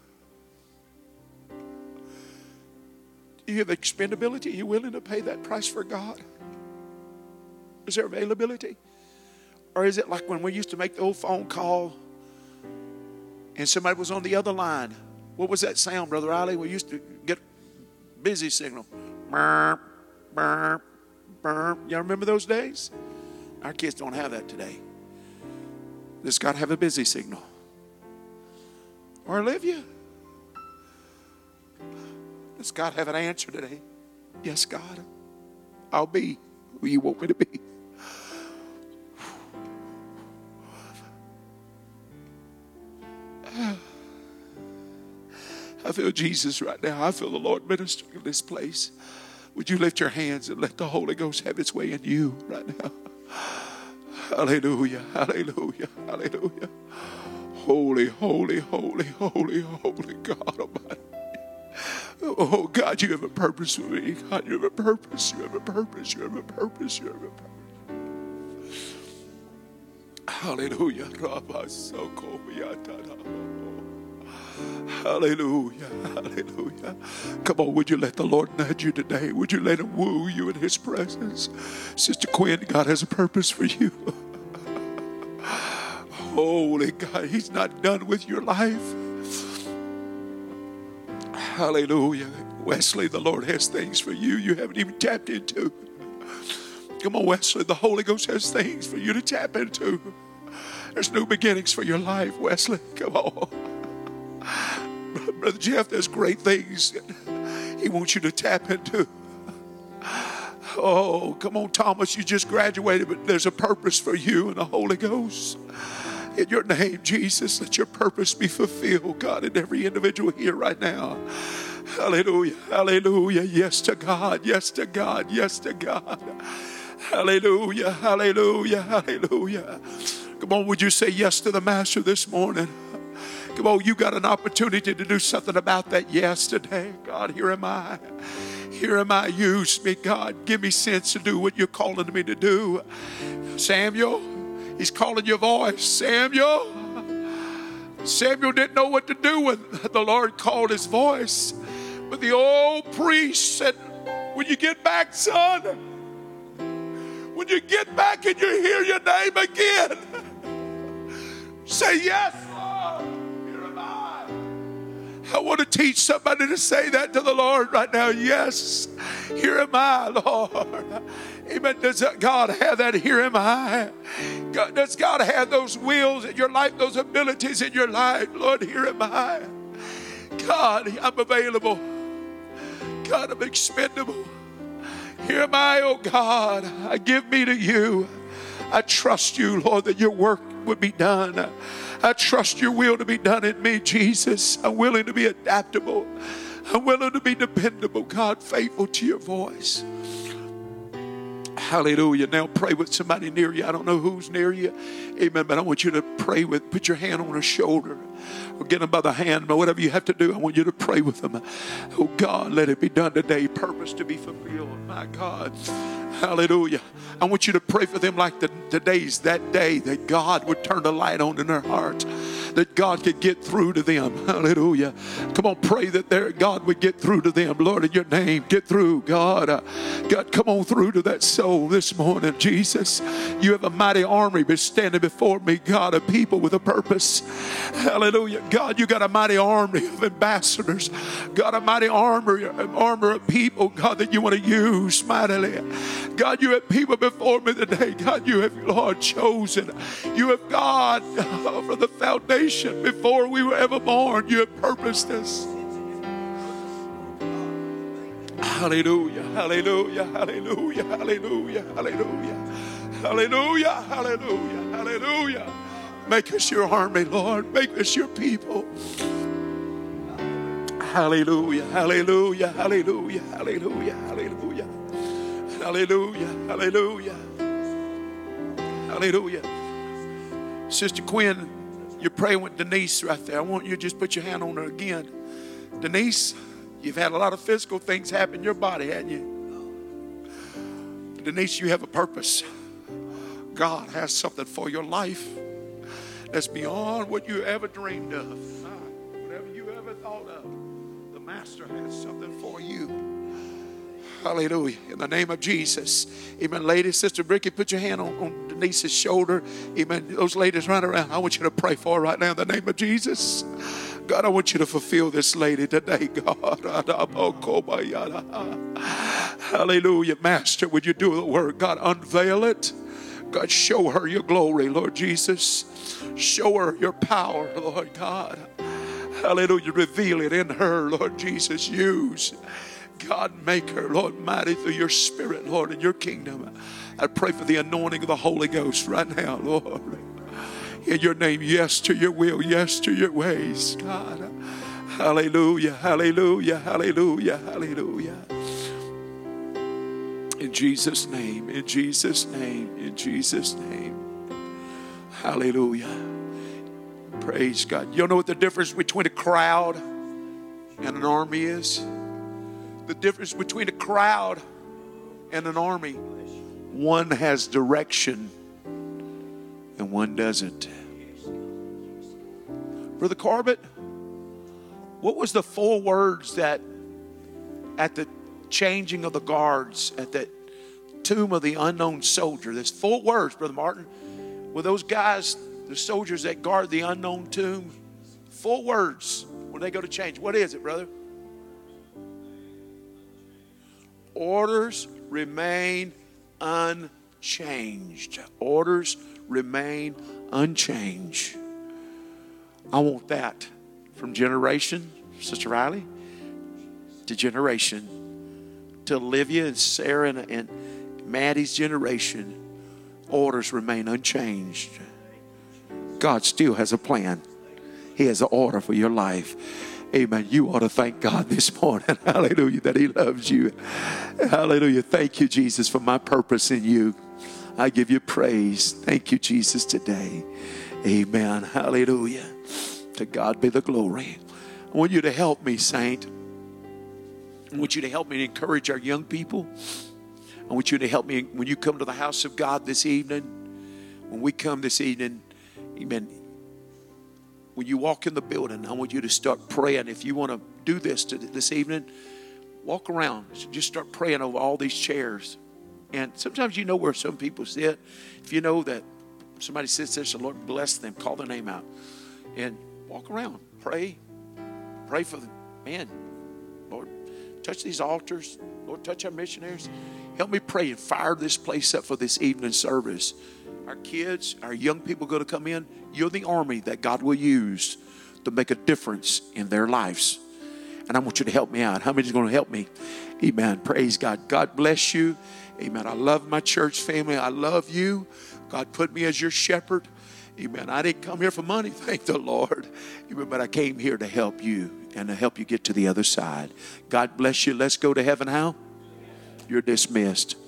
Do you have expendability? Are you willing to pay that price for God? Is there availability? Or is it like when we used to make the old phone call and somebody was on the other line? What was that sound, Brother Riley? We used to get busy signal. Burp, burp, burp. Y'all remember those days? Our kids don't have that today. This got to have a busy signal. Or Olivia, does God have an answer today? Yes, God. I'll be who you want me to be. I feel Jesus right now. I feel the Lord ministering in this place. Would you lift your hands and let the Holy Ghost have its way in you right now? Hallelujah, hallelujah, hallelujah. Holy, holy, holy, holy, holy God Almighty. Oh, God, you have a purpose for me. God, you have a purpose. You have a purpose. You have a purpose. You have a purpose. Hallelujah. Hallelujah. Hallelujah. Come on, would you let the Lord nudge you today? Would you let him woo you in his presence? Sister Quinn, God has a purpose for you. Holy God, he's not done with your life. Hallelujah. Wesley, the Lord has things for you you haven't even tapped into. Come on, Wesley, the Holy Ghost has things for you to tap into. There's new beginnings for your life, Wesley. Come on. Brother Jeff, there's great things he wants you to tap into. Oh, come on, Thomas, you just graduated, but there's a purpose for you in the Holy Ghost. In your name, Jesus, let your purpose be fulfilled, God, in every individual here right now. Hallelujah, hallelujah. Yes to God, yes to God, yes to God. Hallelujah, hallelujah, hallelujah. Come on, would you say yes to the Master this morning? Come on, you got an opportunity to do something about that yes today. God, here am I. Here am I. Use me, God. Give me sense to do what you're calling me to do. Samuel, he's calling your voice. Samuel. Samuel didn't know what to do when the Lord called his voice. But the old priest said, when you get back, son, when you get back and you hear your name again, say, yes, Lord, here am I. I want to teach somebody to say that to the Lord right now. Yes, here am I, Lord. Amen. Does God have that? Here am I. God, does God have those wills in your life, those abilities in your life? Lord, here am I. God, I'm available. God, I'm expendable. Here am I, oh God. I give me to you. I trust you, Lord, that your work would be done. I trust your will to be done in me, Jesus. I'm willing to be adaptable. I'm willing to be dependable, God, faithful to your voice. Hallelujah. Now pray with somebody near you. I don't know who's near you. Amen. But I want you to pray with, put your hand on their shoulder or get them by the hand, or whatever you have to do. I want you to pray with them. Oh God, let it be done today. Purpose to be fulfilled. My God. Hallelujah. I want you to pray for them like the, today's that day that God would turn the light on in their heart, that God could get through to them. Hallelujah. Come on, pray that their God would get through to them. Lord, in your name, get through, God. Uh, God, come on through to that soul this morning, Jesus. You have a mighty army standing before me, God, of people with a purpose. Hallelujah. God, you got a mighty army of ambassadors. God, a mighty armor, armor of people, God, that you want to use mightily. God, you have people before me today. God, you have, Lord, chosen. You have, God, oh, from the foundation before we were ever born, you have purposed us. Hallelujah, hallelujah, hallelujah, hallelujah, hallelujah, hallelujah, hallelujah, hallelujah. Make us your army, Lord. Make us your people. Hallelujah, hallelujah, hallelujah, hallelujah, hallelujah. Hallelujah, hallelujah, hallelujah. Sister Quinn, you're praying with Denise right there. I want you to just put your hand on her again. Denise, you've had a lot of physical things happen in your body, haven't you? Denise, you have a purpose. God has something for your life that's beyond what you ever dreamed of. Whatever you ever thought of, the Master has something for you. Hallelujah. In the name of Jesus. Amen. Ladies, Sister Bricky, put your hand on, on Denise's shoulder. Amen. Those ladies run around. I want you to pray for her right now in the name of Jesus. God, I want you to fulfill this lady today, God. Hallelujah. Master, would you do the work? God, unveil it. God, show her your glory, Lord Jesus. Show her your power, Lord God. Hallelujah. Reveal it in her, Lord Jesus. Use. God, make her, Lord, mighty through your spirit, Lord, in your kingdom. I pray for the anointing of the Holy Ghost right now, Lord. In your name, yes to your will, yes to your ways, God. Hallelujah, hallelujah, hallelujah, hallelujah. In Jesus' name, in Jesus' name, in Jesus' name. Hallelujah. Praise God. You know what the difference between a crowd and an army is? The difference between a crowd and an army. One has direction and one doesn't. Brother Corbett, what was the four words that at the changing of the guards at that tomb of the unknown soldier? There's four words, Brother Martin. Were those guys, the soldiers that guard the unknown tomb? Four words when they go to change. What is it, brother? Orders remain unchanged. Orders remain unchanged. I want that from generation, Sister Riley, to generation, to Olivia and Sarah and, and Maddie's generation. Orders remain unchanged. God still has a plan. He has an order for your life. Amen. You ought to thank God this morning. Hallelujah. That he loves you. Hallelujah. Thank you, Jesus, for my purpose in you. I give you praise. Thank you, Jesus, today. Amen. Hallelujah. To God be the glory. I want you to help me, saint. I want you to help me to encourage our young people. I want you to help me when you come to the house of God this evening. When we come this evening, amen. When you walk in the building, I want you to start praying. If you want to do this to this evening, walk around. Just start praying over all these chairs. And sometimes you know where some people sit. If you know that somebody sits there, so Lord bless them, call their name out. And walk around. Pray. Pray for them. Man, Lord, touch these altars. Lord, touch our missionaries. Help me pray and fire this place up for this evening service. Our kids, our young people going to come in. You're the army that God will use to make a difference in their lives. And I want you to help me out. How many is going to help me? Amen. Praise God. God bless you. Amen. I love my church family. I love you. God put me as your shepherd. Amen. I didn't come here for money. Thank the Lord. Amen. But I came here to help you and to help you get to the other side. God bless you. Let's go to heaven. How? You're dismissed.